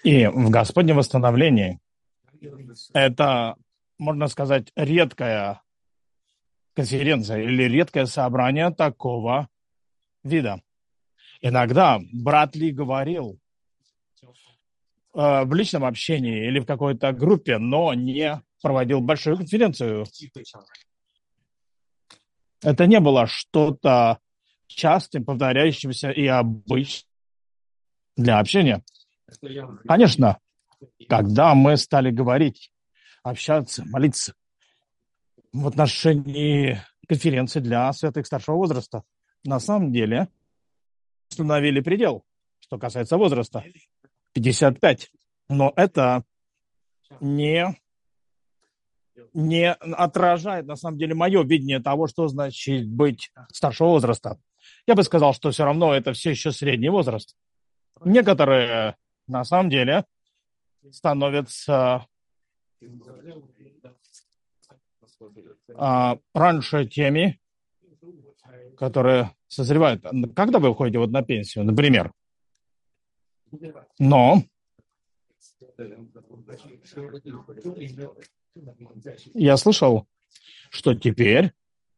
И в Господнем восстановлении это, можно сказать, редкая конференция или редкое собрание такого вида. Иногда брат Ли говорил в личном общении или в какой-то группе, но не проводил большую конференцию. Это не было что-то частым, повторяющимся и обычным для общения. Конечно, когда мы стали говорить, общаться, молиться в отношении конференции для святых старшего возраста, на самом деле установили предел, что касается возраста, 55. Но это не отражает, на самом деле, мое видение того, что значит быть старшего возраста. Я бы сказал, что все равно это все еще средний возраст. Некоторые, на самом деле, становятся раньше теми, которые созревают. Когда вы уходите на пенсию, например? Но я слышал, что теперь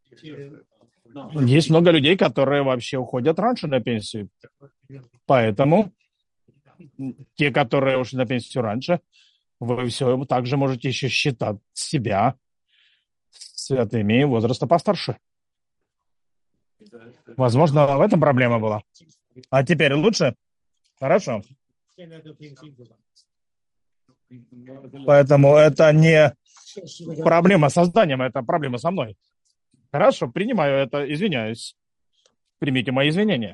есть много людей, которые вообще уходят раньше на пенсию. Поэтому те, которые ушли на пенсию раньше, вы все также можете еще считать себя святыми возраста постарше. Возможно, в этом проблема была. А теперь лучше? Хорошо. Поэтому это не проблема со зданием, это проблема со мной. Хорошо, принимаю это, извиняюсь. Примите мои извинения.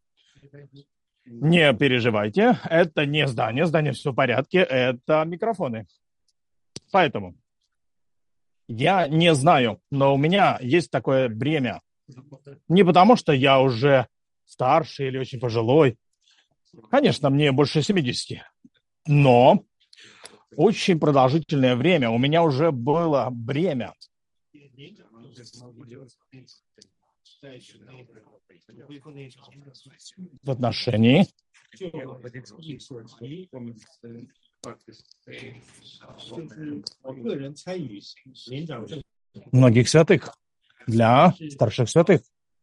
Не переживайте, это не здание все в порядке, это микрофоны. Поэтому я не знаю, но у меня есть такое бремя. Не потому, что я уже старший или очень пожилой. Конечно, мне больше 70. Но очень продолжительное время у меня уже было бремя в отношении многих святых, для старших святых.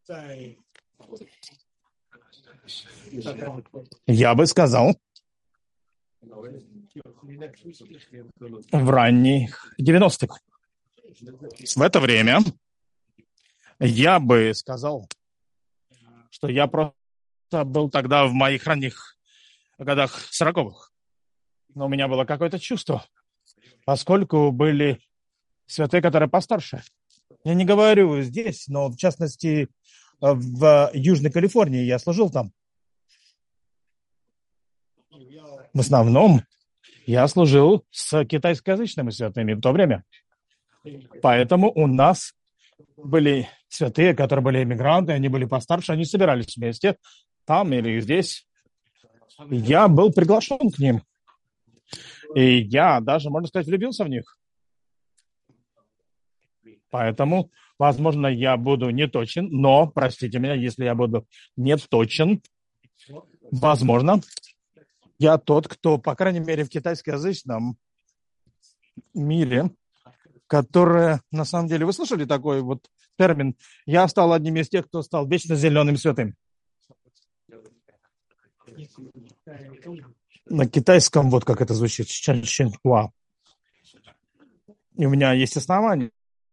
Я бы сказал, в ранних 90-х. В это время я бы сказал, что я просто был тогда в моих ранних годах 40-х. Но у меня было какое-то чувство, поскольку были святые, которые постарше. Я не говорю здесь, но в частности в Южной Калифорнии я служил там. В основном я служил с китайскоязычными святыми в то время. Поэтому у нас были святые, которые были эмигранты, они были постарше, они собирались вместе, там или здесь. Я был приглашен к ним. И я даже, можно сказать, влюбился в них. Поэтому, возможно, я буду не точен, но, простите меня, если я буду не точен, возможно, я тот, кто, по крайней мере, в китайскоязычном мире, который, на самом деле, вы слышали такой вот термин? Я стал одним из тех, кто стал вечно зеленым святым. На китайском, вот как это звучит, чанчинхуа. И у меня есть основания.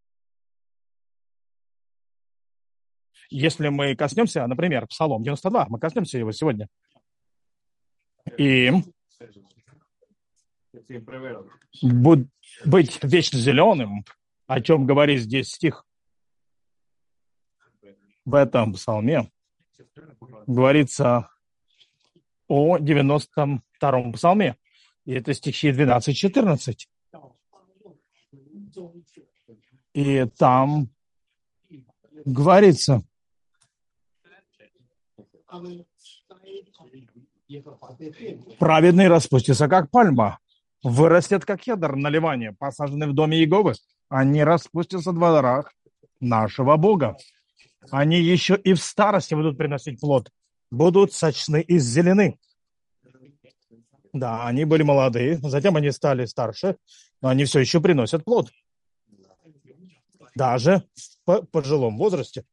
Если мы коснемся, например, Псалом 92, мы коснемся его сегодня. И быть вечно зеленым, о чем говорит здесь стих, в этом псалме говорится о 92-м псалме. И это стихи 12-14. И там говорится: праведный распустится, как пальма, вырастет, как кедр на Ливане, посаженный в доме Иеговы. Они распустятся в дворах нашего Бога. Они еще и в старости будут приносить плод, будут сочны и зелены. Да, они были молодые, затем они стали старше, но они все еще приносят плод. Даже в пожилом возрасте.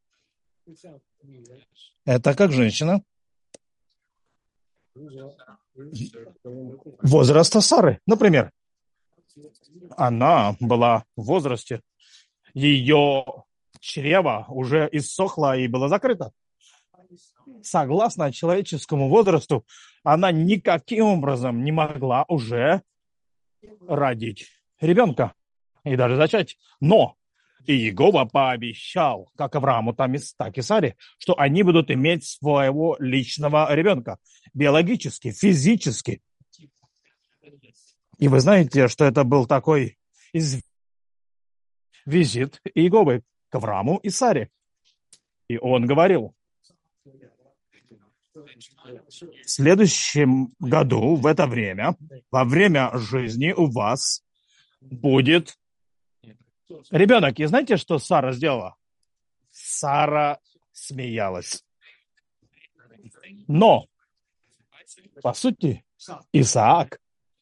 Это как женщина возраста Сары, например. Она была в возрасте, ее чрево уже иссохло и было закрыто. Согласно человеческому возрасту, она никаким образом не могла уже родить ребенка и даже зачать. Но Иегова пообещал как Аврааму, так и Саре, что они будут иметь своего личного ребенка. Биологически, физически. И вы знаете, что это был такой визит Иеговы к Аврааму и Саре. И он говорил: в следующем году, в это время, во время жизни у вас будет ребенок. И знаете, что Сара сделала? Сара смеялась. Но, по сути, Исаак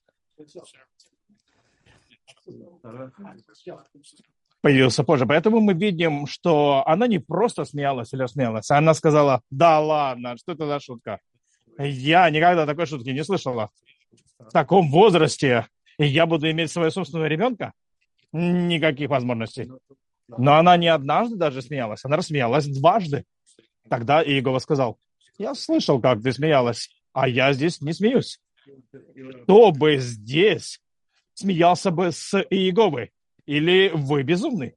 появился позже. Поэтому мы видим, что она не просто смеялась или смеялась, она сказала: да ладно, что это за шутка? Я никогда такой шутки не слышала. В таком возрасте я буду иметь своего собственного ребенка? Никаких возможностей. Но она не однажды даже смеялась, она рассмеялась дважды. Тогда Иегова сказал: я слышал, как ты смеялась, а я здесь не смеюсь. Кто бы здесь смеялся бы с Иеговой? Или вы безумны?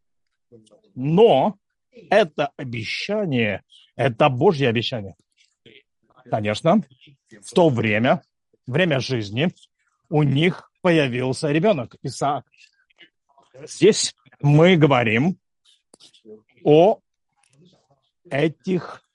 Но это обещание, это Божье обещание. Конечно, в то время жизни, у них появился ребенок, Исаак. Здесь мы говорим о этих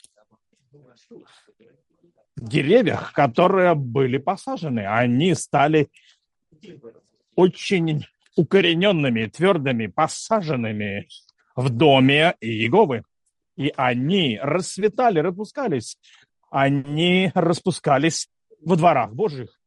деревьях, которые были посажены. Они стали очень укорененными, твердыми, посаженными в доме Иеговы. И они расцветали, распускались. Они распускались во дворах Божьих.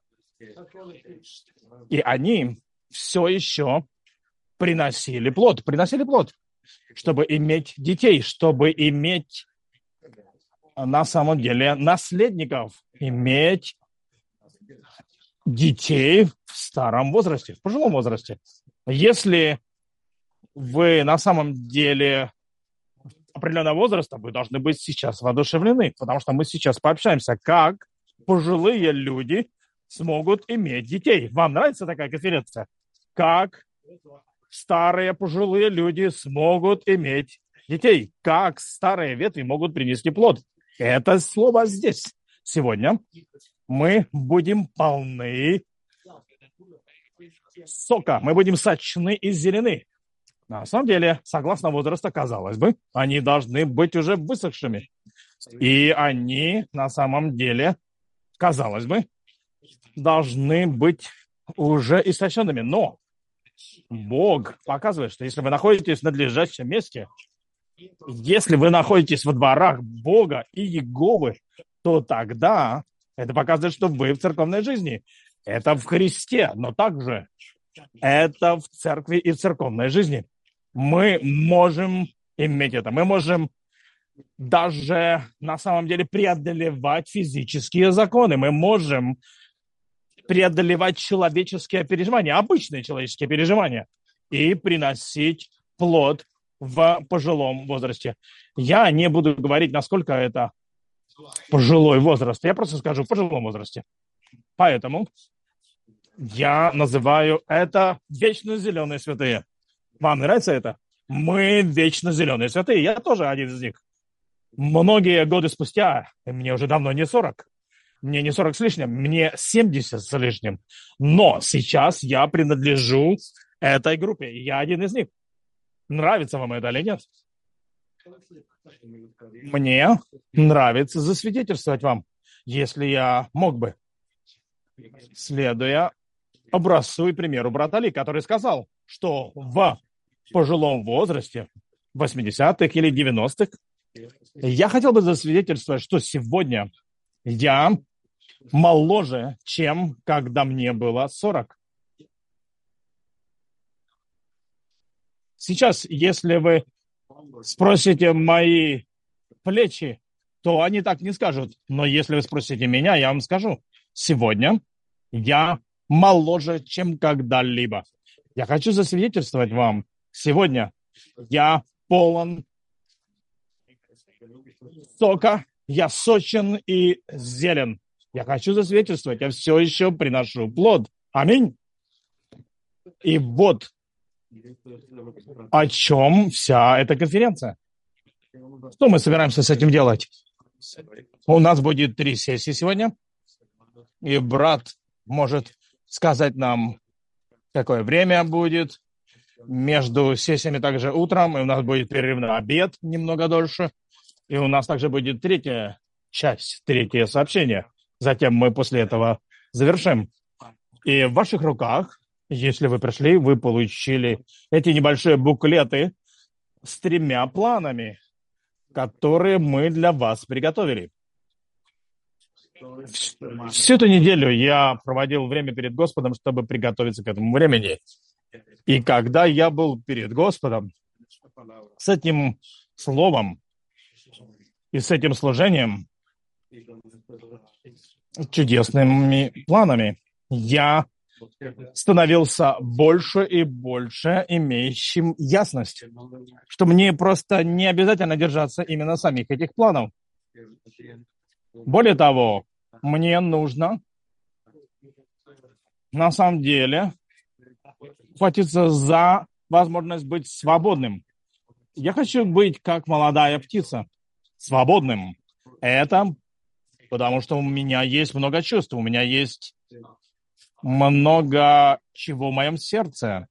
И они все еще приносили плод, чтобы иметь детей, чтобы иметь на самом деле наследников, иметь детей в старом возрасте, в пожилом возрасте. Если вы на самом деле определенного возраста, вы должны быть сейчас воодушевлены, потому что мы сейчас пообщаемся, как пожилые люди смогут иметь детей. Вам нравится такая конференция? Как старые пожилые люди смогут иметь детей? Как старые ветви могут принести плод? Это слово здесь. Сегодня мы будем полны сока, мы будем сочны и зелены. На самом деле, согласно возрасту, казалось бы, они должны быть уже высохшими. И они, на самом деле, казалось бы, должны быть уже истощенными. Но Бог показывает, что если вы находитесь в надлежащем месте, если вы находитесь во дворах Бога и Иеговы, то тогда это показывает, что вы в церковной жизни. Это в Христе, но также это в церкви и в церковной жизни. Мы можем иметь это. Мы можем даже на самом деле преодолевать физические законы. Мы можем преодолевать человеческие переживания, обычные человеческие переживания, и приносить плод в пожилом возрасте. Я не буду говорить, насколько это пожилой возраст. Я просто скажу в пожилом возрасте. Поэтому я называю это вечно зеленые святые. Вам нравится это? Мы вечно зеленые святые. Я тоже один из них. Многие годы спустя, мне уже давно не 40, мне не 40 с лишним, мне 70 с лишним. Но сейчас я принадлежу этой группе. Я один из них. Нравится вам это или нет? Мне нравится засвидетельствовать вам, если я мог бы, следуя образцу и примеру брата Ли, который сказал, что в пожилом возрасте, 80-х или 90-х, я хотел бы засвидетельствовать, что сегодня я моложе, чем когда мне было 40. Сейчас, если вы спросите мои плечи, то они так не скажут. Но если вы спросите меня, я вам скажу. Сегодня я моложе, чем когда-либо. Я хочу засвидетельствовать вам. Сегодня я полон сока, я сочен и зелен. Я хочу засвидетельствовать, я все еще приношу плод. Аминь. И вот о чем вся эта конференция. Что мы собираемся с этим делать? У нас будет 3 сессии сегодня, и брат может сказать нам, какое время будет. Между сессиями также утром, и у нас будет перерыв на обед немного дольше. И у нас также будет 3-я часть, 3-е сообщение. Затем мы после этого завершим. И в ваших руках, если вы пришли, вы получили эти небольшие буклеты с 3 планами, которые мы для вас приготовили. Всю эту неделю я проводил время перед Господом, чтобы приготовиться к этому времени. И когда я был перед Господом с этим словом и с этим служением, чудесными планами, я становился больше и больше имеющим ясность, что мне просто не обязательно держаться именно самих этих планов. Более того, мне нужно на самом деле хватиться за возможность быть свободным. Я хочу быть как молодая птица, свободным. Это потому, что у меня есть много чувств, у меня есть много чего в моем сердце.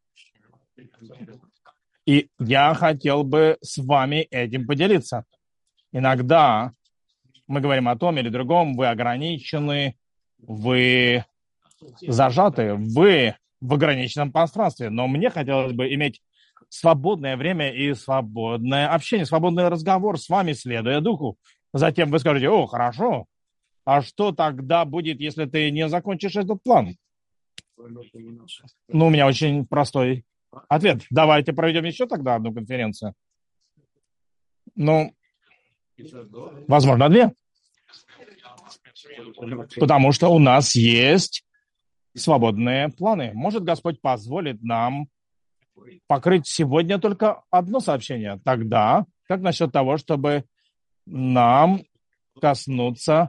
И я хотел бы с вами этим поделиться. Иногда мы говорим о том или другом, вы ограничены, вы зажаты, вы в ограниченном пространстве. Но мне хотелось бы иметь свободное время и свободное общение, свободный разговор с вами, следуя духу. Затем вы скажете: о, хорошо, а что тогда будет, если ты не закончишь этот план? Ну, у меня очень простой ответ. Давайте проведем еще тогда одну конференцию. Ну, возможно, 2. Потому что у нас есть свободные планы. Может, Господь позволит нам покрыть сегодня только одно сообщение. Тогда, как насчет того, чтобы нам коснуться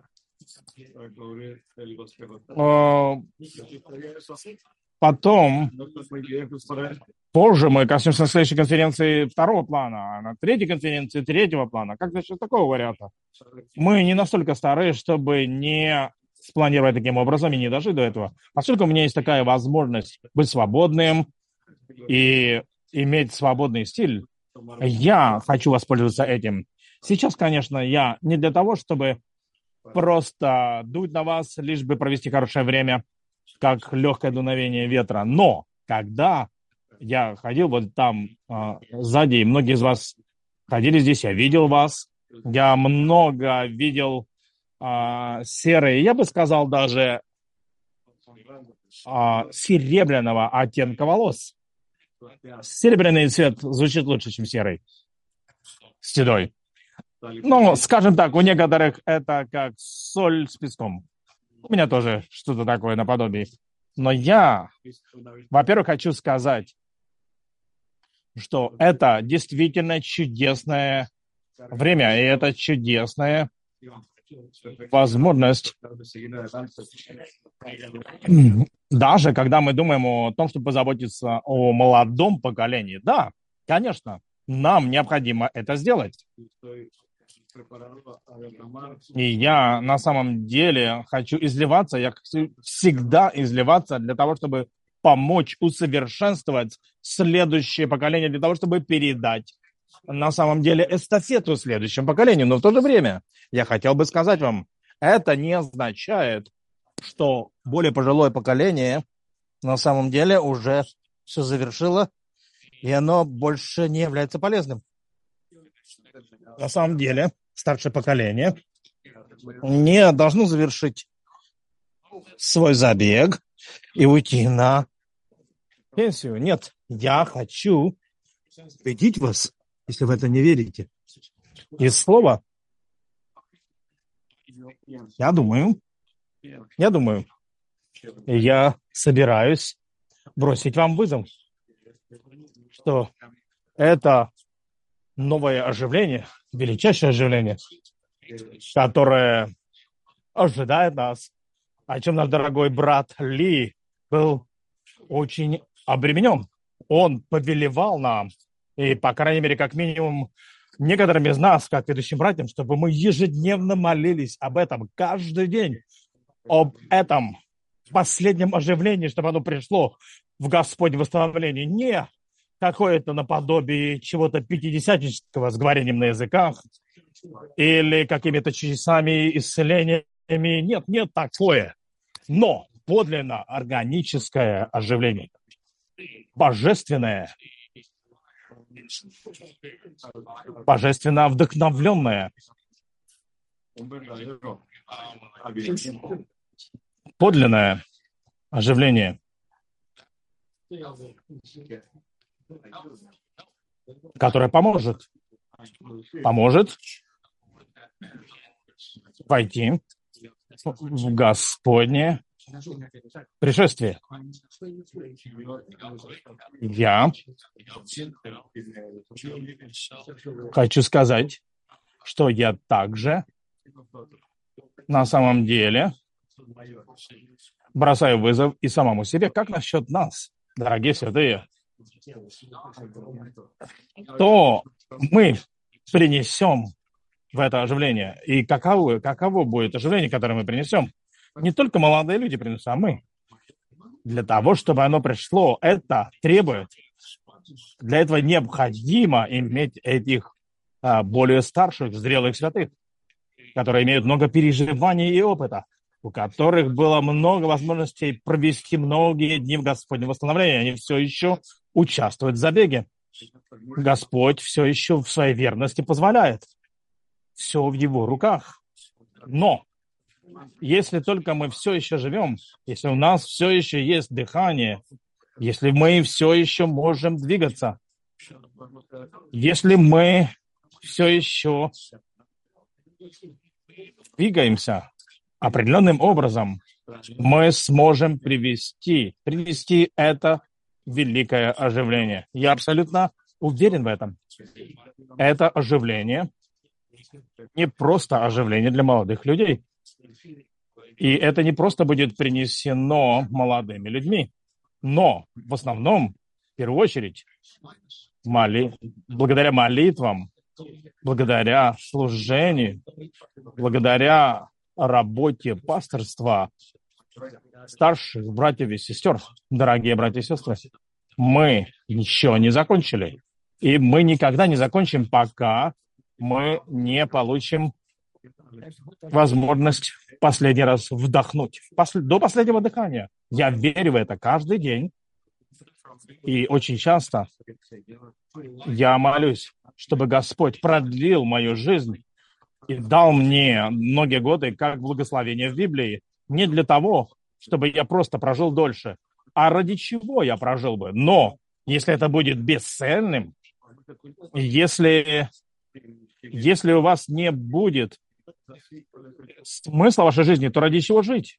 потом, позже мы коснемся на следующей конференции 2-го плана, а на 3-й конференции 3-го плана. Как насчет такого варианта? Мы не настолько стары, чтобы не спланировать таким образом и не дожить до этого. Поскольку у меня есть такая возможность быть свободным и иметь свободный стиль, я хочу воспользоваться этим. Сейчас, конечно, я не для того, чтобы просто дуть на вас, лишь бы провести хорошее время, как легкое дуновение ветра. Но когда я ходил вот там сзади, и многие из вас ходили здесь, я видел вас, я много видел серые, я бы сказал, даже серебряного оттенка волос. Серебряный цвет звучит лучше, чем серый, седой. Ну, скажем так, у некоторых это как соль с песком. У меня тоже что-то такое наподобие. Но я, во-первых, хочу сказать, что это действительно чудесное время, и это чудесная возможность. Даже когда мы думаем о том, чтобы позаботиться о молодом поколении, да, конечно, нам необходимо это сделать. И я на самом деле хочу изливаться, я хочу всегда изливаться для того, чтобы помочь усовершенствовать следующее поколение, для того, чтобы передать на самом деле эстафету следующему поколению. Но в то же время я хотел бы сказать вам, это не означает, что более пожилое поколение на самом деле уже все завершило, и оно больше не является полезным. На самом деле, старшее поколение не должно завершить свой забег и уйти на пенсию. Нет, я хочу убедить вас, если вы это не верите. Из слова, я думаю, я собираюсь бросить вам вызов, что это новое оживление, величайшее оживление, которое ожидает нас, о чем наш дорогой брат Ли был очень обременен. Он повелевал нам, и, по крайней мере, как минимум, некоторым из нас, как ведущим братьям, чтобы мы ежедневно молились об этом каждый день, об этом последнем оживлении, чтобы оно пришло в Господь восстановление. Не какое-то наподобие чего-то пятидесятнического с говорением на языках или какими-то чудесами, исцелениями. Нет, нет такое. Но подлинно органическое оживление, божественное, божественно вдохновленное, подлинное оживление, которое поможет войти в Господне пришествие. Я хочу сказать, что я также на самом деле бросаю вызов и самому себе. Как насчет нас, дорогие святые? То мы принесем в это оживление. И каково будет оживление, которое мы принесем? Не только молодые люди принесут, а мы. Для того, чтобы оно пришло, это требует. Для этого необходимо иметь этих более старших, зрелых святых, которые имеют много переживаний и опыта, у которых было много возможностей провести многие дни в Господнем восстановлении. Они все еще участвуют в забеге. Господь все еще в своей верности позволяет. Все в Его руках. Но если только мы все еще живем, если у нас все еще есть дыхание, если мы все еще можем двигаться, если мы все еще двигаемся определенным образом, мы сможем привести это великое оживление. Я абсолютно уверен в этом. Это оживление не просто оживление для молодых людей. И это не просто будет принесено молодыми людьми, но в основном, в первую очередь, благодаря молитвам, благодаря служению, благодаря работе пасторства, старших братьев и сестер, дорогие братья и сестры, мы еще не закончили. И мы никогда не закончим, пока мы не получим возможность последний раз вдохнуть. До последнего дыхания. Я верю в это каждый день. И очень часто я молюсь, чтобы Господь продлил мою жизнь и дал мне многие годы как благословение в Библии. Не для того, чтобы я просто прожил дольше, а ради чего я прожил бы. Но если это будет бесцельным, если у вас не будет смысла вашей жизни, то ради чего жить?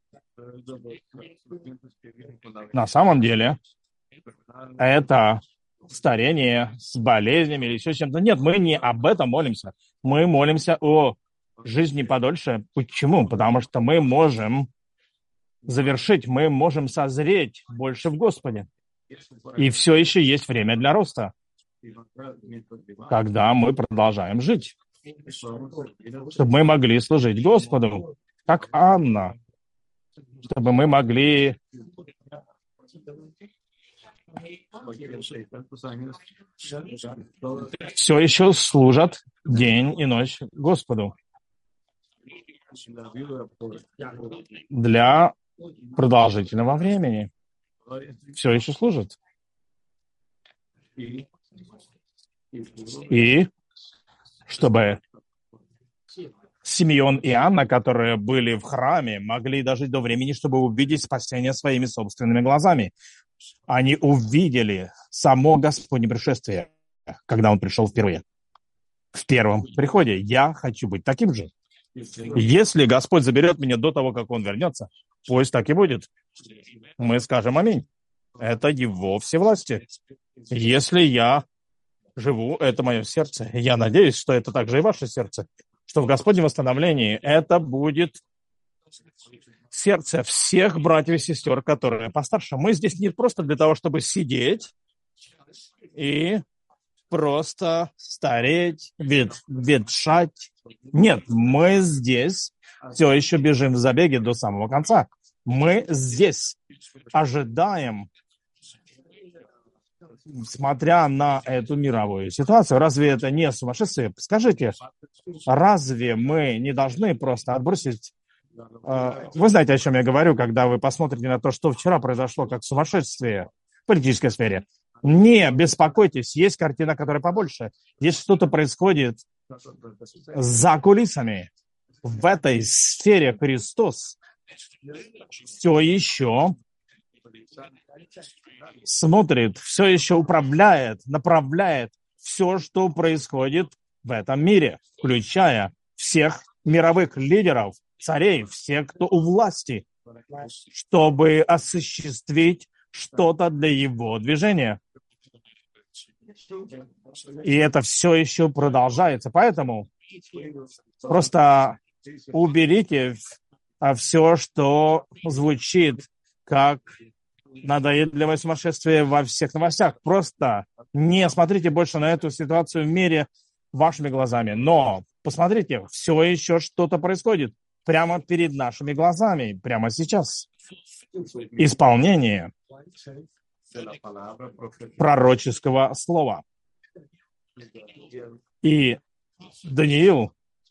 На самом деле, это старение с болезнями или еще чем-то. Нет, мы не об этом молимся. Мы молимся о жизни подольше. Почему? Потому что мы можем завершить, мы можем созреть больше в Господе. И все еще есть время для роста, когда мы продолжаем жить, чтобы мы могли служить Господу, как Анна, чтобы мы могли все еще служат день и ночь Господу для продолжительного времени. Все еще служат. И чтобы Симеон и Анна, которые были в храме, могли дожить до времени, чтобы увидеть спасение своими собственными глазами. Они увидели само Господне пришествие, когда Он пришел впервые. В первом приходе. Я хочу быть таким же. Если Господь заберет меня до того, как Он вернется, пусть так и будет. Мы скажем аминь. Это Его всевластие. Если я живу, это мое сердце. Я надеюсь, что это также и ваше сердце. Что в Господнем восстановлении это будет сердце всех братьев и сестер, которые постарше. Мы здесь не просто для того, чтобы сидеть и просто стареть, ветшать. Нет, мы здесь все еще бежим в забеге до самого конца. Мы здесь ожидаем, смотря на эту мировую ситуацию. Разве это не сумасшествие? Скажите, разве мы не должны просто отбросить... Вы знаете, о чем я говорю, когда вы посмотрите на то, что вчера произошло как сумасшествие в политической сфере. Не беспокойтесь, есть картина, которая побольше. Если что-то происходит за кулисами, в этой сфере Христос все еще смотрит, все еще управляет, направляет все, что происходит в этом мире, включая всех мировых лидеров, царей, всех, кто у власти, чтобы осуществить что-то для его движения. И это все еще продолжается. Поэтому просто уберите все, что звучит как надоедливое сумасшествие во всех новостях. Просто не смотрите больше на эту ситуацию в мире вашими глазами. Но посмотрите, все еще что-то происходит прямо перед нашими глазами, прямо сейчас. Исполнение пророческого слова. И Даниил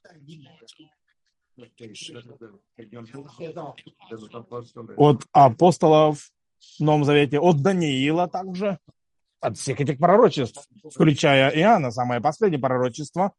от апостолов в Новом Завете, от Даниила также, от всех этих пророчеств, включая Иоанна, самое последнее пророчество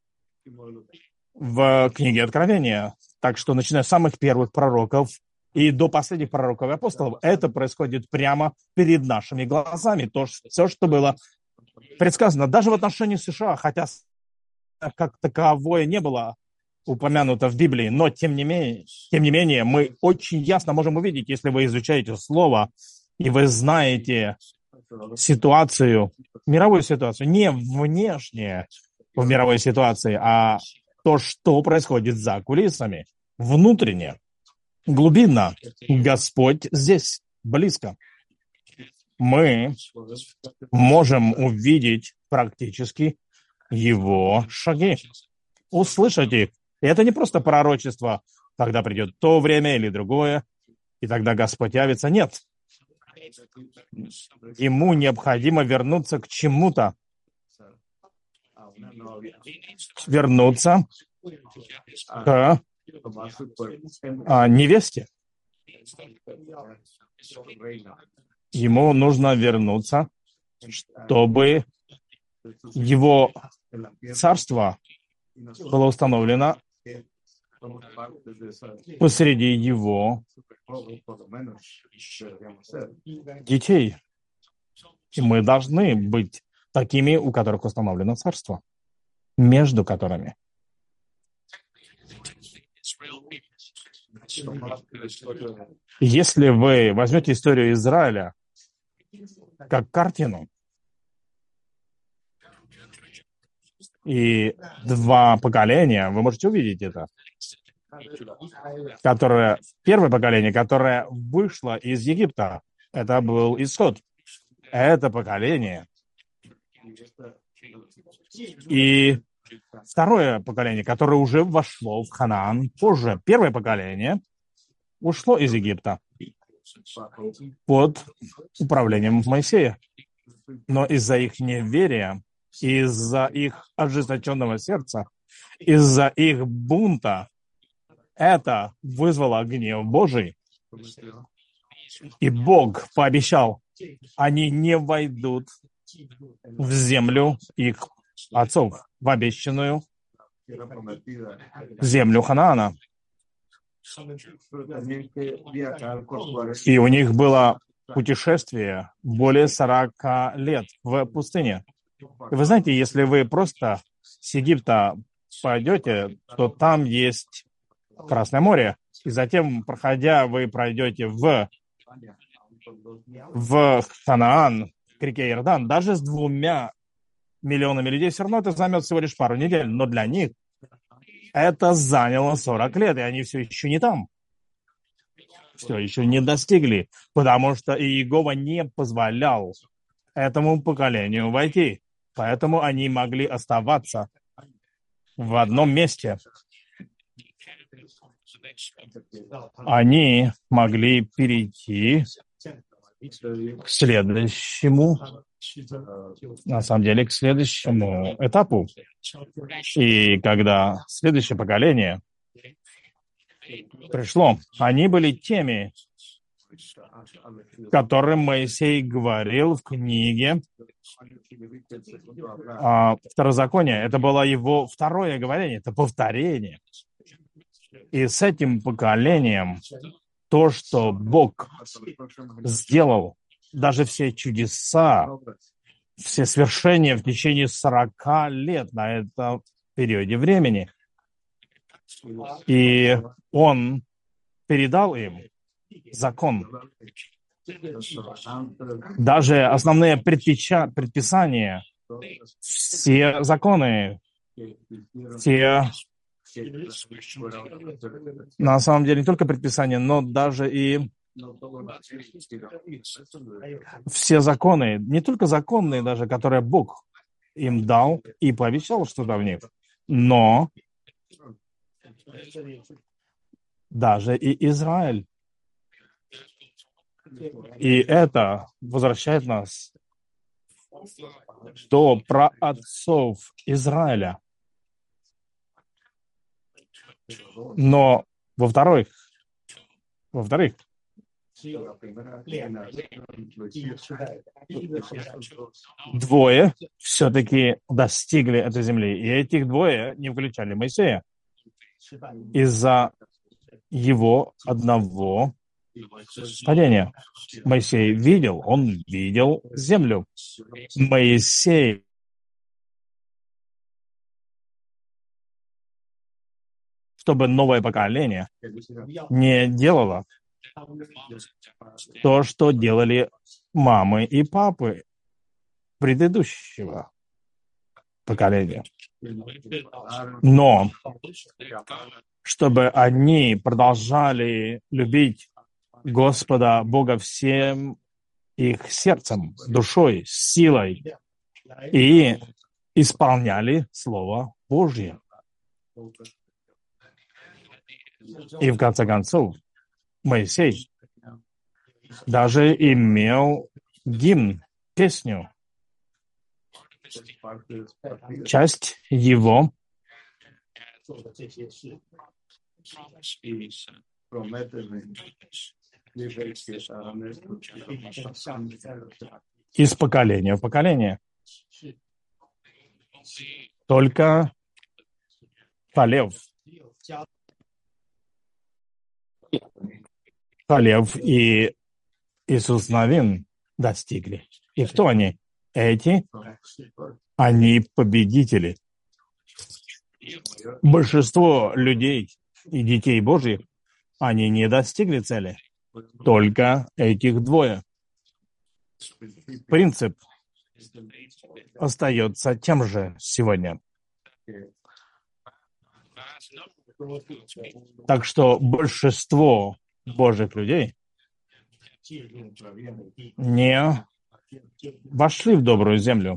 в книге Откровения. Так что, начиная с самых первых пророков и до последних пророков и апостолов, это происходит прямо перед нашими глазами. То, все, что было предсказано, даже в отношении США, хотя как таковое не было упомянуто в Библии, но тем не менее, мы очень ясно можем увидеть, если вы изучаете Слово, и вы знаете ситуацию, мировую ситуацию, не внешне в мировой ситуации, а то, что происходит за кулисами, внутренне, глубинно. Господь здесь, близко. Мы можем увидеть практически Его шаги, услышать их. И это не просто пророчество, когда придет то время или другое, и тогда Господь явится. Нет. Ему необходимо вернуться к чему-то. Вернуться к невесте. Ему нужно вернуться, чтобы его царство было установлено посреди его детей. И мы должны быть такими, у которых установлено царство, между которыми. Если вы возьмете историю Израиля как картину, и два поколения, вы можете увидеть это, первое поколение, которое вышло из Египта, это был исход. Это поколение. И второе поколение, которое уже вошло в Ханаан позже. Первое поколение ушло из Египта под управлением Моисея. Но из-за их неверия, из-за их ожесточенного сердца, из-за их бунта, это вызвало гнев Божий. И Бог пообещал, они не войдут в землю их отцов, в обещанную землю Ханаана. И у них было путешествие более 40 лет в пустыне. И вы знаете, если вы просто с Египта пойдете, то там есть Красное море. И затем, проходя, вы пройдете в Ханаан, к реке Иордан. Даже с 2 миллионами людей все равно это займет всего лишь пару недель. Но для них это заняло 40 лет, и они все еще не там. Все еще не достигли, потому что Иегова не позволял этому поколению войти. Поэтому они могли оставаться в одном месте. Они могли перейти к следующему, на самом деле, к следующему этапу. И когда следующее поколение пришло, они были теми, которым Моисей говорил в книге Второзакония. Это было его второе говорение, это повторение. И с этим поколением то, что Бог сделал, даже все чудеса, все свершения в течение 40 лет на этом периоде времени. И Он передал им закон. Даже основные предписания, все законы, все, на самом деле, не только предписания, но даже и все законы, не только законные даже, которые Бог им дал и пообещал что-то в них, но даже и Израиль. И это возвращает нас до праотцов Израиля. Но, во-вторых, двое все-таки достигли этой земли. И этих двое не включали Моисея. Из-за его одного падения. Моисей он видел землю. Моисей чтобы новое поколение не делало то, что делали мамы и папы предыдущего поколения. Но чтобы они продолжали любить Господа Бога всем их сердцем, душой, силой и исполняли Слово Божье. И в конце концов, Моисей даже имел гимн, песню. Часть его из поколения в поколение. Только Халев и Иисус Навин достигли. И кто они? Они победители. Большинство людей и детей Божьих, они не достигли цели. Только этих двое. Принцип остается тем же сегодня. Так что большинство Божьих людей не вошли в добрую землю.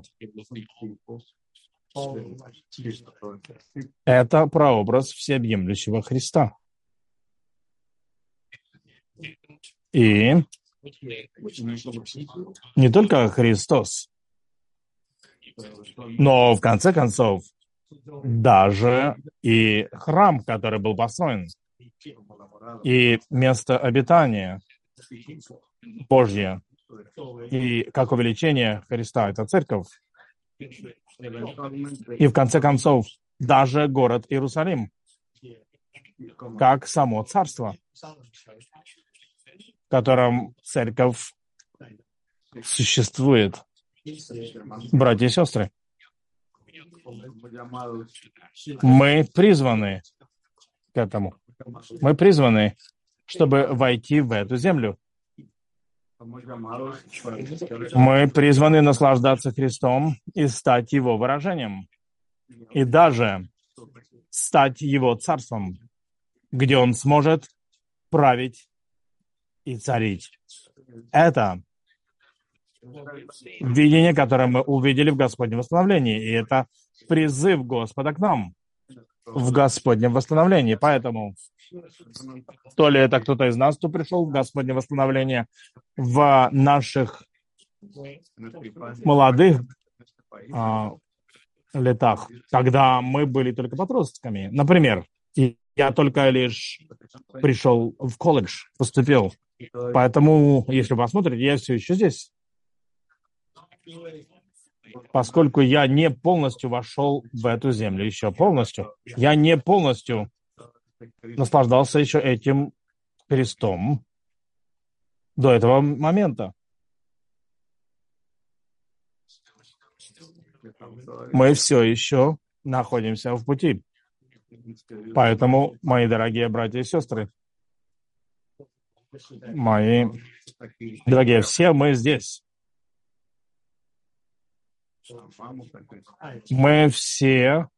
Это прообраз всеобъемлющего Христа. И не только Христос, но в конце концов даже и храм, который был построен, и место обитания Божье, и как увеличение Христа, это церковь. И в конце концов, даже город Иерусалим, как само царство, в котором церковь существует. Братья и сестры, мы призваны к этому. Мы призваны, чтобы войти в эту землю. Мы призваны наслаждаться Христом и стать Его выражением. И даже стать Его царством, где Он сможет править и царить. Это видение, которое мы увидели в Господнем восстановлении. И это призыв Господа к нам в Господнем восстановлении. Поэтому, то ли это кто-то из нас, кто пришел в Господнее восстановление, в наших молодых летах, когда мы были только подростками. Например, я только лишь пришел в колледж, поступил. Поэтому, если вы посмотрите, я все еще здесь. Поскольку я не полностью вошел в эту землю еще полностью. Я не полностью наслаждался еще этим Христом до этого момента. Мы все еще находимся в пути. Поэтому, мои дорогие братья и сестры, мои дорогие, все мы здесь. Мы все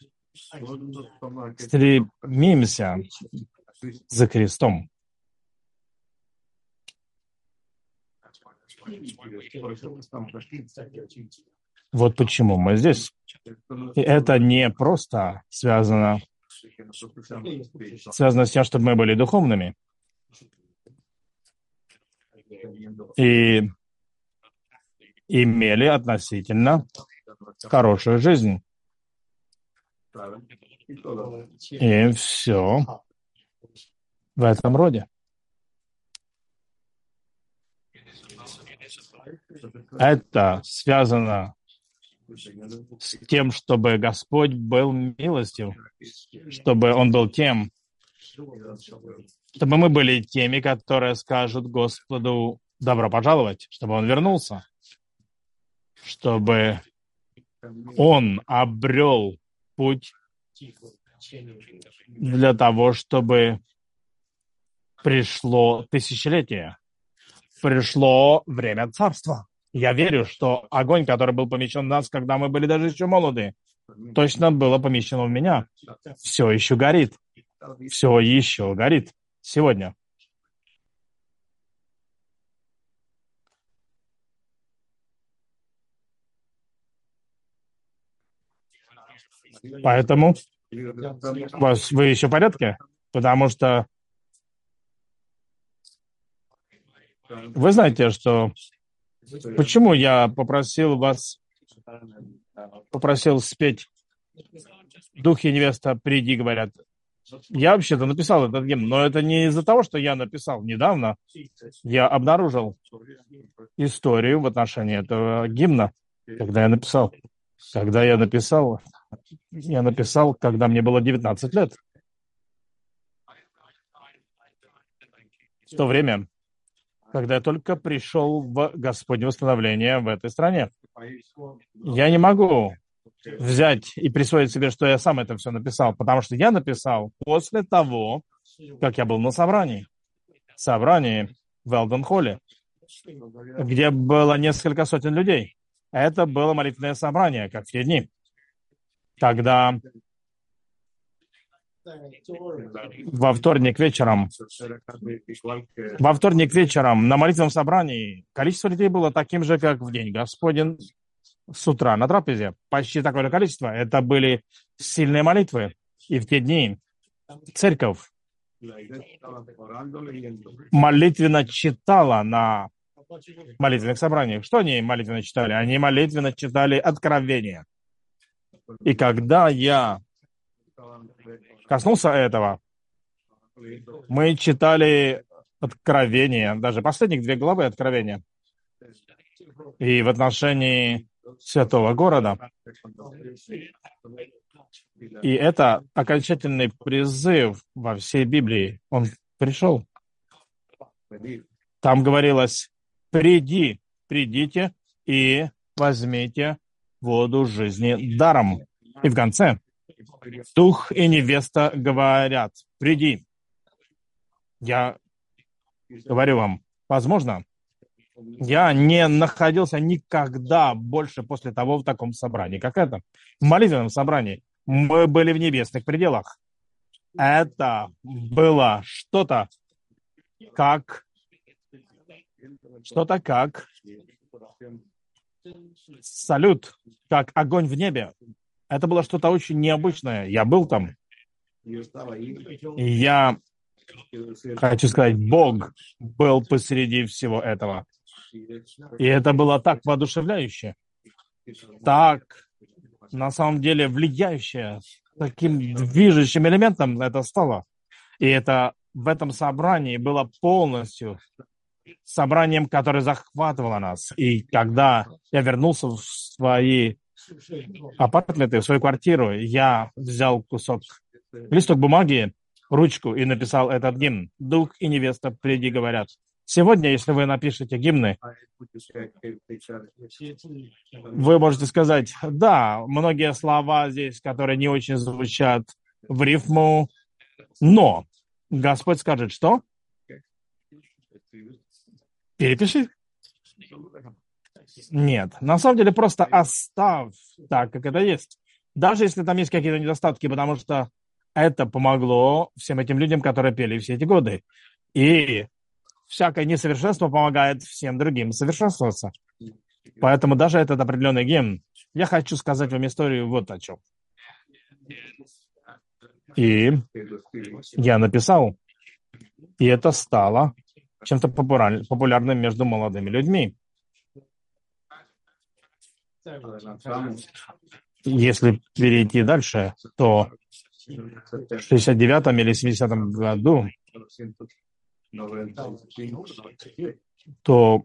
стремимся за Христом. Вот почему мы здесь. И это не просто связано с тем, чтобы мы были духовными и имели относительно хорошую жизнь. И все в этом роде. Это связано с тем, чтобы Господь был милостив, чтобы Он был тем, чтобы мы были теми, которые скажут Господу «добро пожаловать», чтобы Он вернулся, чтобы Он обрел путь для того, чтобы пришло тысячелетие, пришло время царства. Я верю, что огонь, который был помещен в нас, когда мы были даже еще молоды, точно было помещено в меня. Все еще горит. Все еще горит сегодня. Поэтому вы еще в порядке? Потому что вы знаете, что почему я попросил спеть «Дух и невеста, приди», говорят. Я вообще-то написал этот гимн, но это не из-за того, что я написал. Недавно я обнаружил историю в отношении этого гимна, когда я написал. Я написал, когда мне было 19 лет. В то время, когда я только пришел в Господне восстановление в этой стране. Я не могу взять и присвоить себе, что я сам это все написал, потому что я написал после того, как я был на собрании в Элден-Холле, где было несколько сотен людей. Это было молитвенное собрание, как в те дни, когда во вторник вечером на молитвенном собрании количество людей было таким же, как в день Господень с утра на трапезе. Почти такое же количество. Это были сильные молитвы. И в те дни церковь молитвенно читала на молитвенных собраниях. Что они молитвенно читали? Они молитвенно читали Откровение. И когда я коснулся этого, мы читали Откровение, даже последних 2 главы Откровения. И в отношении святого города И это окончательный призыв во всей Библии. Он пришел. Там говорилось: придите и возьмите воду жизни даром. И в конце дух и невеста говорят: приди. Я говорю вам, возможно, я не находился никогда больше после того в таком собрании, как это. В молитвенном собрании мы были в небесных пределах. Это было что-то как салют, как огонь в небе. Это было что-то очень необычное. Я был там. И я хочу сказать, Бог был посреди всего этого. И это было так воодушевляюще, так, на самом деле, влияющее, таким движущим элементом это стало. И это в этом собрании было полностью собранием, которое захватывало нас. И когда я вернулся в свои апартаменты, в свою квартиру, я взял листок бумаги, ручку и написал этот гимн. «Дух и невеста приди говорят». Сегодня, если вы напишете гимны, вы можете сказать: да, многие слова здесь, которые не очень звучат в рифму, но Господь скажет, что? Перепиши. Нет, на самом деле просто оставь так, как это есть. Даже если там есть какие-то недостатки, потому что это помогло всем этим людям, которые пели все эти годы. И всякое несовершенство помогает всем другим совершенствоваться. Поэтому даже этот определенный гимн, я хочу сказать вам историю вот о чем. И я написал, и это стало чем-то популярным между молодыми людьми. Если перейти дальше, то в 69-м или 70-м году, то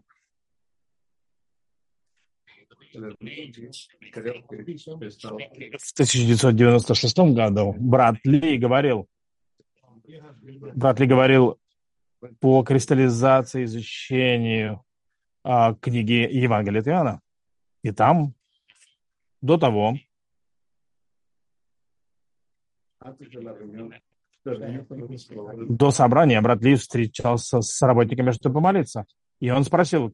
в 1996 году брат Ли говорил по кристаллизации, изучению книги Евангелия от Иоанна. И там до того до собрания брат Ли встречался с работниками, чтобы помолиться. И он спросил: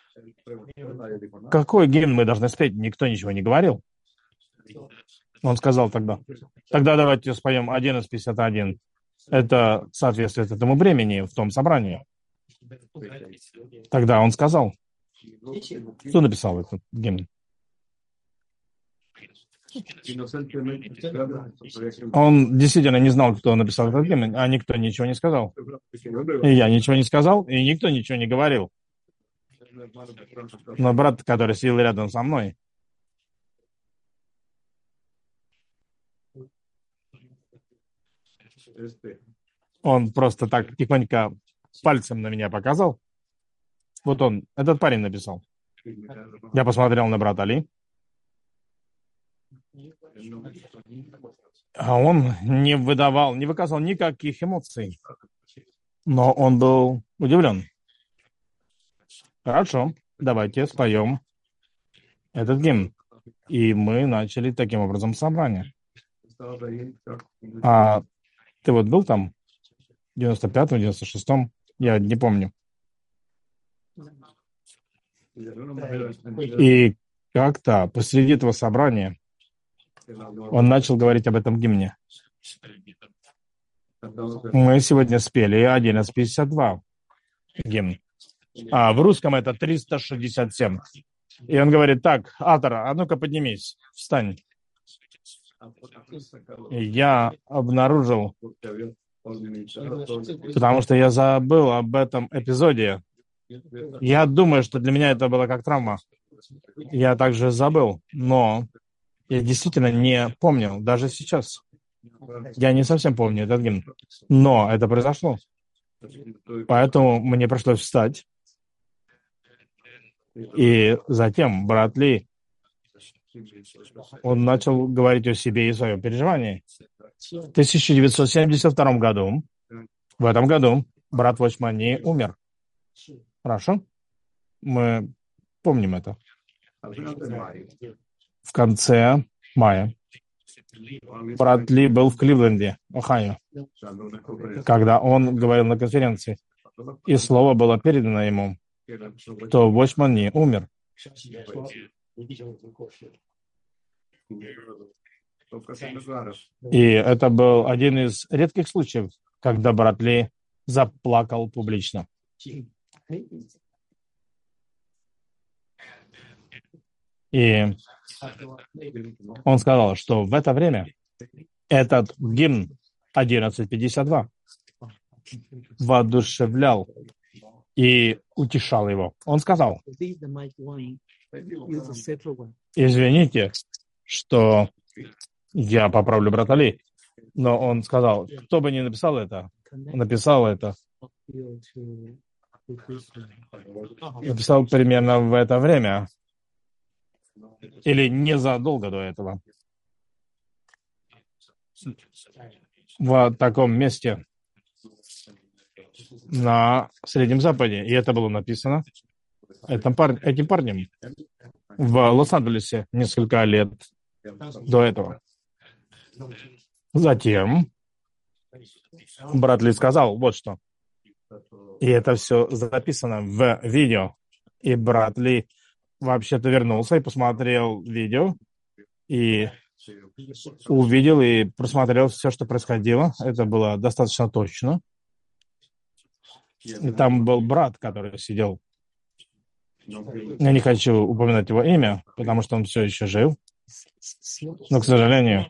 какой гимн мы должны спеть? Никто ничего не говорил. Он сказал тогда давайте споем 11:51. Это соответствует этому времени в том собрании. Тогда он сказал: кто написал этот гимн? Он действительно не знал, кто написал этот гимн, а никто ничего не сказал. И я ничего не сказал, и никто ничего не говорил. Но брат, который сидел рядом со мной, он просто так тихонько пальцем на меня показал. Вот он, этот парень написал. Я посмотрел на брата Ли, а он не выказывал никаких эмоций. Но он был удивлен. Хорошо, давайте споем этот гимн. И мы начали таким образом собрание. А ты вот был там в 95-м, 96-м? Я не помню. И как-то посреди этого собрания он начал говорить об этом гимне. Мы сегодня спели 11:52 гимн. А в русском это 367. И он говорит: так, Атара, а ну-ка поднимись, встань. И я обнаружил, потому что я забыл об этом эпизоде. Я думаю, что для меня это было как травма. Я также забыл, но я действительно не помнил, даже сейчас. Я не совсем помню этот гимн, но это произошло. Поэтому мне пришлось встать. И затем брат Ли он начал говорить о себе и своем переживании. В 1972 году, в этом году, брат Watchman умер. Хорошо? Мы помним это. В конце мая брат Ли был в Кливленде, Ohio, когда он говорил на конференции, и слово было передано ему, что Watchman умер. И это был один из редких случаев, когда брат Ли заплакал публично. И он сказал, что в это время этот гимн 1152 воодушевлял и утешал его. Он сказал: извините, что я поправлю брата Ли, но он сказал, кто бы ни написал это, написал примерно в это время, или незадолго до этого, в таком месте на Среднем Западе. И это было написано этим парнем в Лос-Анджелесе несколько лет до этого. Затем брат Ли сказал вот что. И это все записано в видео. И брат Ли вообще-то вернулся и посмотрел видео, и увидел и просмотрел все, что происходило. Это было достаточно точно. И там был брат, который сидел. Я не хочу упоминать его имя, потому что он все еще жив. Но, к сожалению,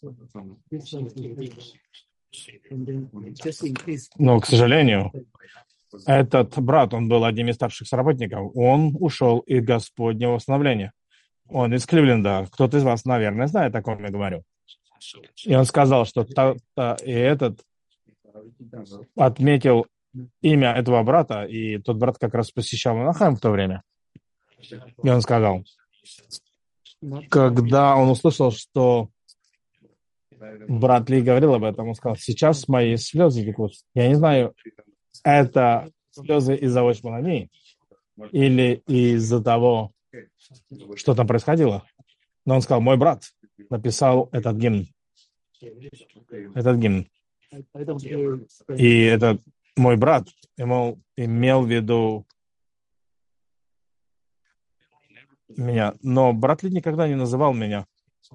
этот брат, он был одним из старших соработников. Он ушел из Господнего восстановления. Он из Кливленда. Кто-то из вас, наверное, знает, о ком я говорю. И он сказал, что и этот отметил имя этого брата, и тот брат как раз посещал Анахайм в то время. И он сказал, когда он услышал, что брат Ли говорил об этом, он сказал: сейчас мои слезы текут. Я не знаю, это слезы из-за Watchman или из-за того, что там происходило. Но он сказал: мой брат написал этот гимн. И этот мой брат имел в виду меня. Но брат Ли никогда не называл меня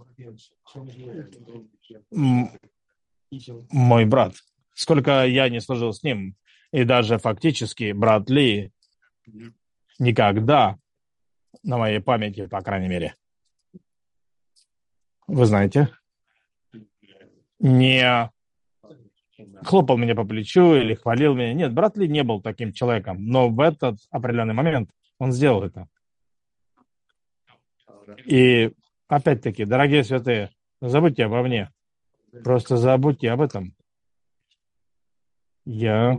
мой брат. Сколько я не служил с ним, и даже фактически брат Ли никогда, на моей памяти, по крайней мере, вы знаете, не хлопал меня по плечу или хвалил меня. Нет, брат Ли не был таким человеком, но в этот определенный момент он сделал это. И опять-таки, дорогие святые, забудьте обо мне. Просто забудьте об этом. Я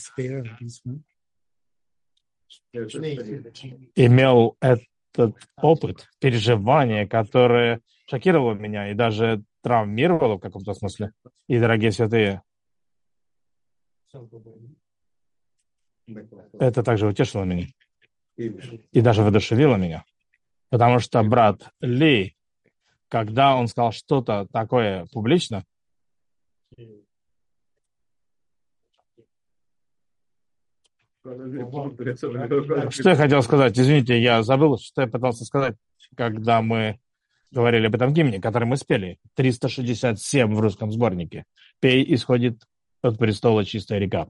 имел этот опыт, переживание, которое шокировало меня и даже травмировало в каком-то смысле. И, дорогие святые, это также утешило меня и даже воодушевило меня. Потому что брат Ли, когда он сказал что-то такое публично, что я хотел сказать? Извините, я забыл, что я пытался сказать, когда мы говорили об этом гимне, который мы спели. 367 в русском сборнике. «Пей, исходит от престола чистая река».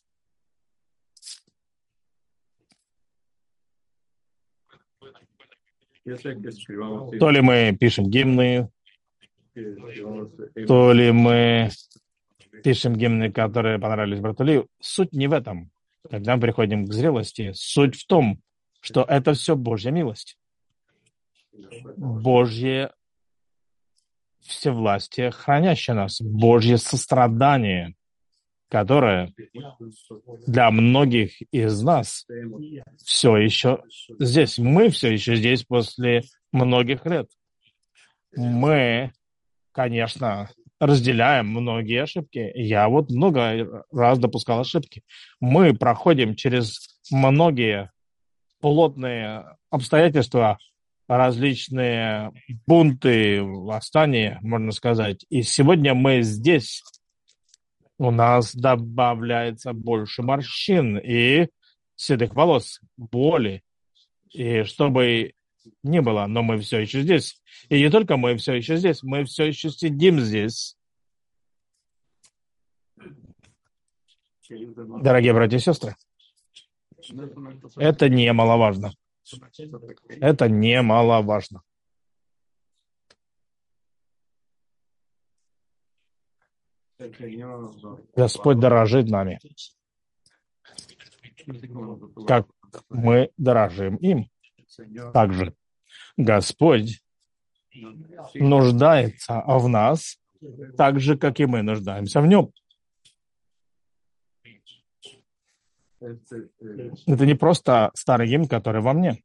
То ли мы пишем гимны, то ли мы пишем гимны, которые понравились брату Ли. Суть не в этом. Когда мы приходим к зрелости, суть в том, что это все Божья милость. Божье всевластие, хранящее нас. Божье сострадание, которое для многих из нас все еще здесь. Мы все еще здесь после многих лет. Мы, конечно, разделяем многие ошибки. Я вот много раз допускал ошибки. Мы проходим через многие плотные обстоятельства, различные бунты, восстания, можно сказать. И сегодня мы здесь. У нас добавляется больше морщин и седых волос, боли. И чтобы не было, но мы все еще здесь. И не только мы все еще здесь, мы все еще сидим здесь. Дорогие братья и сестры, это немаловажно. Это немаловажно. Господь дорожит нами, как мы дорожим им. Также Господь нуждается в нас, так же, как и мы нуждаемся в Нем. Это не просто старый гимн, который во мне.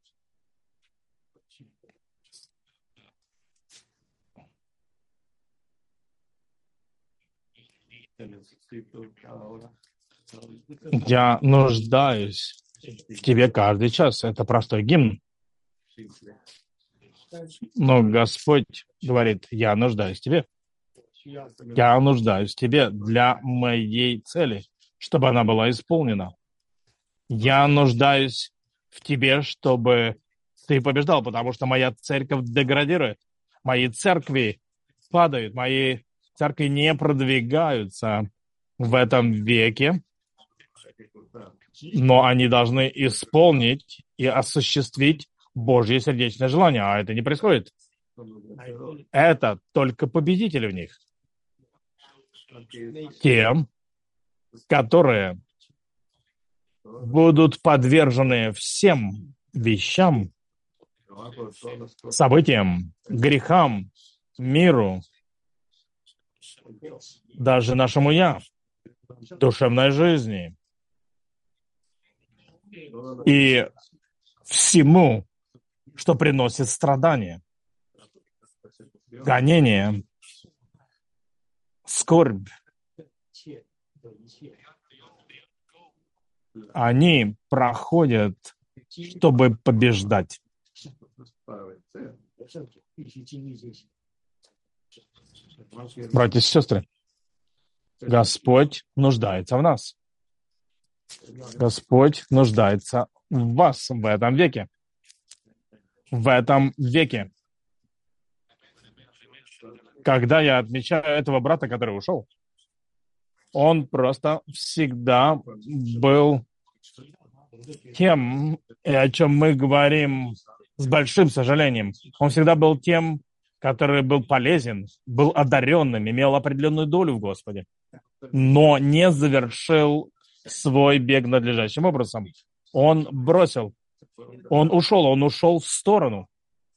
Я нуждаюсь в тебе каждый час. Это простой гимн. Но Господь говорит, я нуждаюсь в тебе. Я нуждаюсь в тебе для моей цели, чтобы она была исполнена. Я нуждаюсь в тебе, чтобы ты побеждал, потому что моя церковь деградирует. Мои церкви падают, мои церкви не продвигаются в этом веке, но они должны исполнить и осуществить Божье сердечное желание, а это не происходит. Это только победители в них. Те, которые будут подвержены всем вещам, событиям, грехам, миру, даже нашему «я», душевной жизни и всему, что приносит страдания, гонения, скорбь. Они проходят, чтобы побеждать. Братья и сестры, Господь нуждается в нас. Господь нуждается в вас в этом веке. В этом веке. Когда я отмечаю этого брата, который ушел, он просто всегда был тем, о чем мы говорим с большим сожалением. Он всегда был тем, который был полезен, был одаренным, имел определенную долю в Господе, но не завершил свой бег надлежащим образом. Он бросил, он ушел в сторону.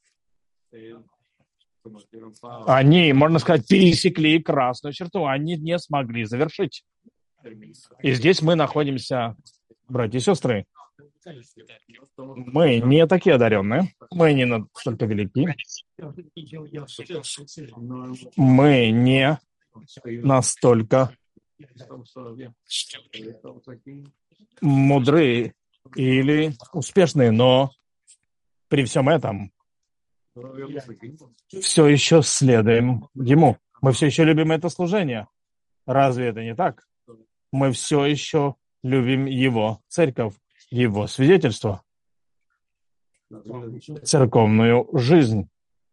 Они, можно сказать, пересекли красную черту, они не смогли завершить. И здесь мы находимся, братья и сестры. Мы не такие одаренные, мы не настолько велики, мы не настолько мудры или успешные, но при всем этом все еще следуем Ему. Мы все еще любим это служение. Разве это не так? Мы все еще любим Его церковь, Его свидетельство, церковную жизнь.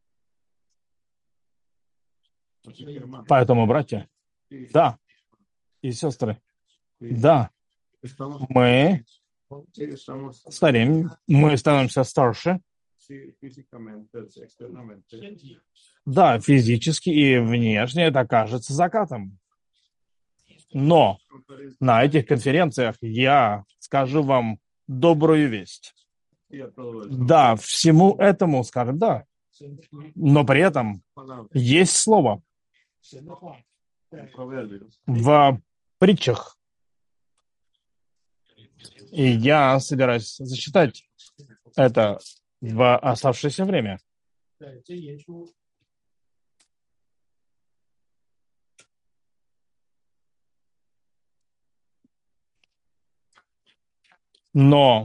Поэтому, братья, да, и сестры, да, мы стареем, мы становимся старше, да, физически и внешне это кажется закатом. Но на этих конференциях я скажу вам добрую весть. Да, всему этому скажем да. Но при этом есть слово в притчах. И я собираюсь зачитать это в оставшееся время. Но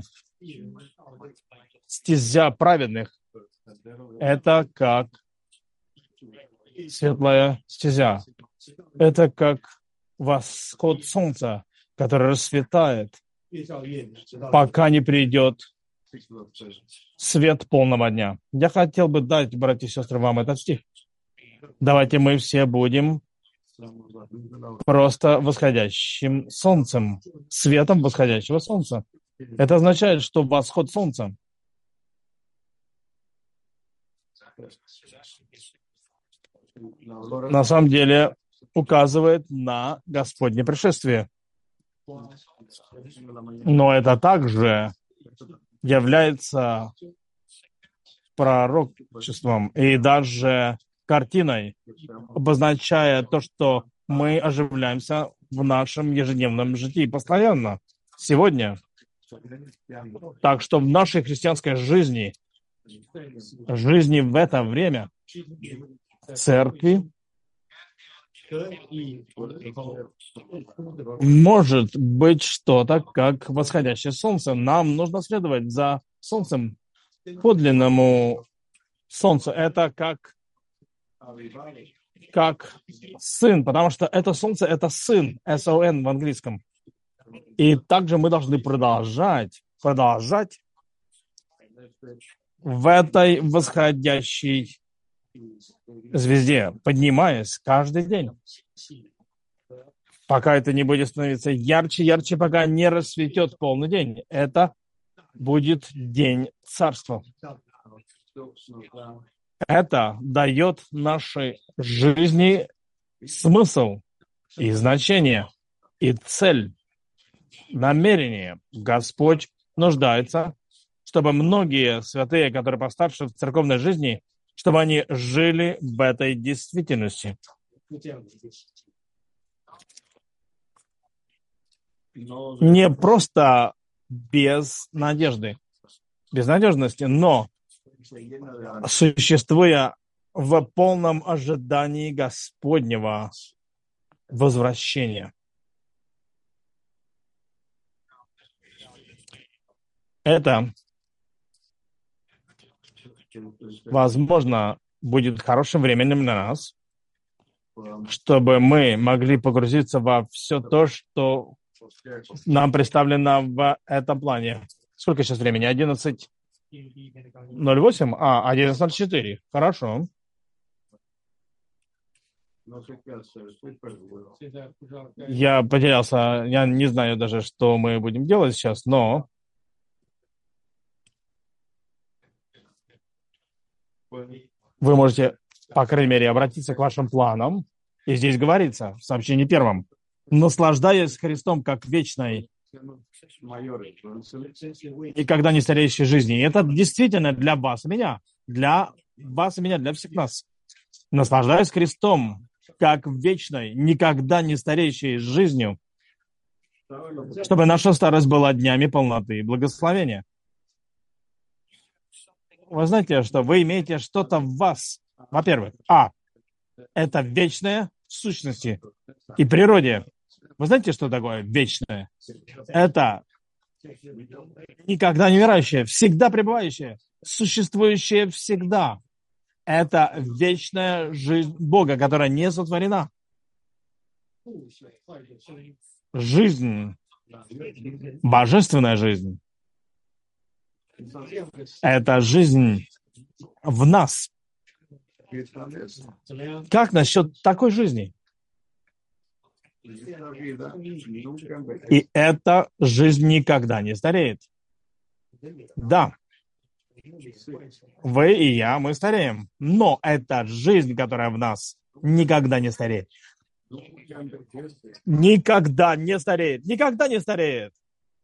стезя праведных — это как светлая стезя. Это как восход солнца, который расцветает, пока не придет свет полного дня. Я хотел бы дать, братья и сестры, вам этот стих. Давайте мы все будем просто восходящим солнцем, светом восходящего солнца. Это означает, что восход солнца на самом деле указывает на Господне пришествие. Но это также является пророчеством и даже картиной, обозначая то, что мы оживляемся в нашем ежедневном житии постоянно, сегодня. Так что в нашей христианской жизни в это время, церкви, может быть что-то, как восходящее солнце. Нам нужно следовать за солнцем, подлинному солнцу. Это как сын, потому что это солнце — это сын, S-O-N в английском. И также мы должны продолжать в этой восходящей звезде, поднимаясь каждый день, пока это не будет становиться ярче, пока не расцветет полный день. Это будет день царства. Это дает нашей жизни смысл и значение, и цель, намерение. Господь нуждается, чтобы многие святые, которые постарше в церковной жизни, чтобы они жили в этой действительности. Не просто без безнадежности, но существуя в полном ожидании Господнего возвращения. Это, возможно, будет хорошим временем для нас, чтобы мы могли погрузиться во все то, что нам представлено в этом плане. Сколько сейчас времени? 11:08? 11:04. Хорошо. Я потерялся. Я не знаю даже, что мы будем делать сейчас, но вы можете, по крайней мере, обратиться к вашим планам. И здесь говорится, в сообщении 1: наслаждаясь Христом как вечной, никогда не стареющей жизни. И это действительно для вас и меня. Для вас и меня, для всех нас. Наслаждаясь Христом как вечной, никогда не стареющей жизнью, чтобы наша старость была днями полноты и благословения. Вы знаете, что вы имеете что-то в вас. Во-первых, это вечное в сущности и природе. Вы знаете, что такое вечное? Это никогда не умирающее, всегда пребывающее, существующее всегда. Это вечная жизнь Бога, которая не сотворена. Жизнь, божественная жизнь. Это жизнь в нас. Как насчет такой жизни? И эта жизнь никогда не стареет. Да. Вы и я, мы стареем. Но эта жизнь, которая в нас, никогда не стареет. Никогда не стареет. Никогда не стареет.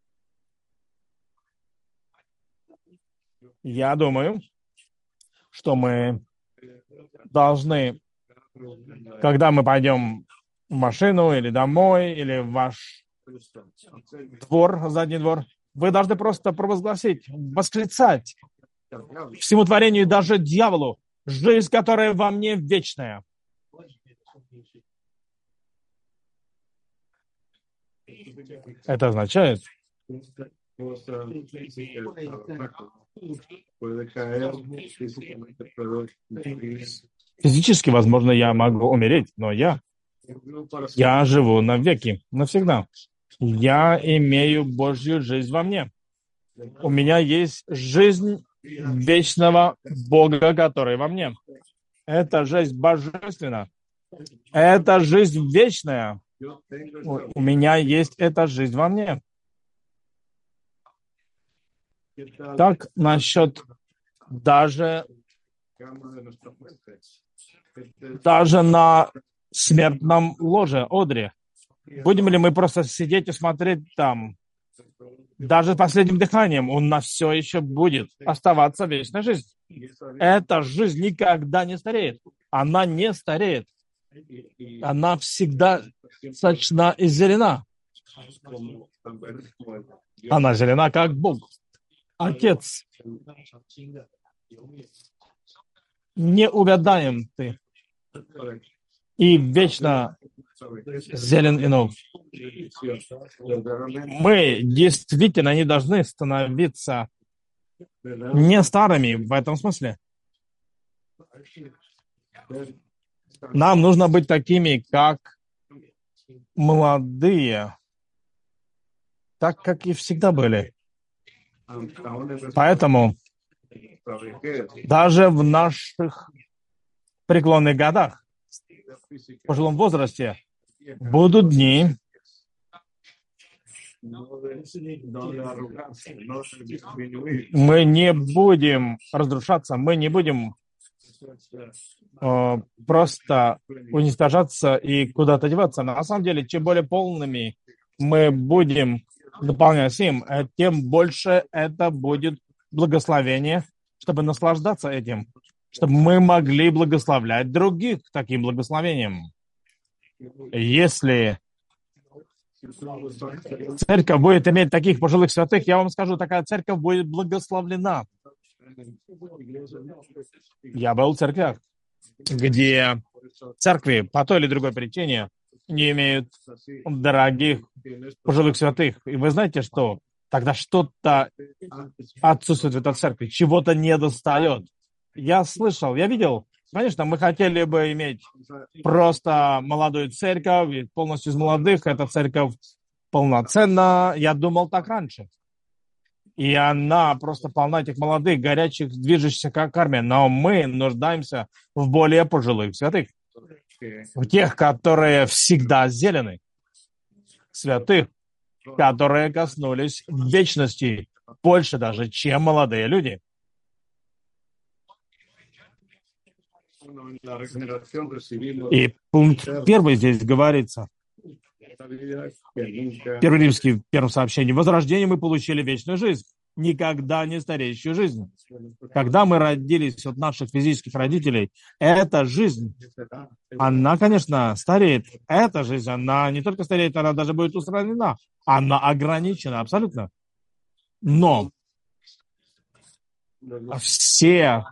Я думаю, что мы должны, когда мы пойдем в машину или домой, или в ваш двор, задний двор, вы должны просто провозгласить, восклицать всему творению, даже дьяволу, жизнь, которая во мне вечная. Это означает, Физически, возможно, я могу умереть, но я живу навеки, навсегда. Я имею Божью жизнь во мне. У меня есть жизнь вечного Бога, который во мне. Эта жизнь божественна. Это жизнь вечная. У меня есть эта жизнь во мне. Так насчет даже на смертном ложе, одре. Будем ли мы просто сидеть и смотреть там? Даже последним дыханием у нас все еще будет оставаться вечная жизнь. Эта жизнь никогда не стареет. Она не стареет. Она всегда сочна и зелена. Она зелена, как Бог. Отец. Неувядаем ты. И вечно зелен и нов. Мы действительно не должны становиться не старыми в этом смысле. Нам нужно быть такими, как молодые, так, как и всегда были. Поэтому даже в наших преклонных годах, в пожилом возрасте, будут дни, мы не будем разрушаться, мы не будем просто уничтожаться и куда-то деваться. На самом деле, чем более полными мы будем наполняться им, тем больше это будет благословение, чтобы наслаждаться этим, чтобы мы могли благословлять других таким благословением. Если церковь будет иметь таких пожилых святых, я вам скажу, такая церковь будет благословлена. Я был в церквях, где церкви по той или другой причине не имеют дорогих пожилых святых. И вы знаете, что тогда что-то отсутствует в этой церкви, чего-то недостает. Я слышал, я видел, конечно, мы хотели бы иметь просто молодую церковь, полностью из молодых, эта церковь полноценна. Я думал так раньше. И она просто полна этих молодых, горячих, движущихся как армия. Но мы нуждаемся в более пожилых святых. В тех, которые всегда зелены. Святых, которые коснулись вечности больше даже, чем молодые люди. И пункт 1 здесь говорится. 1 Римский, в первом сообщении. В возрождении мы получили вечную жизнь, никогда не стареющую жизнь. Когда мы родились от наших физических родителей, эта жизнь, она, конечно, стареет. Эта жизнь, она не только стареет, она даже будет устранена. Она ограничена абсолютно. Но все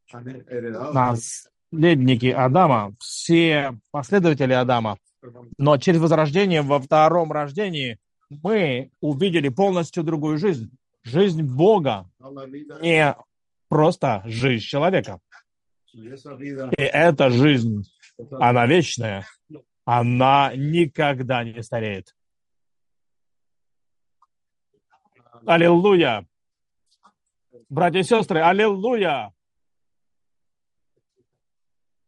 наследники Адама, все последователи Адама, но через возрождение во втором рождении мы увидели полностью другую жизнь. Жизнь Бога, не просто жизнь человека. И эта жизнь, она вечная, она никогда не стареет. Аллилуйя! Братья и сестры, аллилуйя!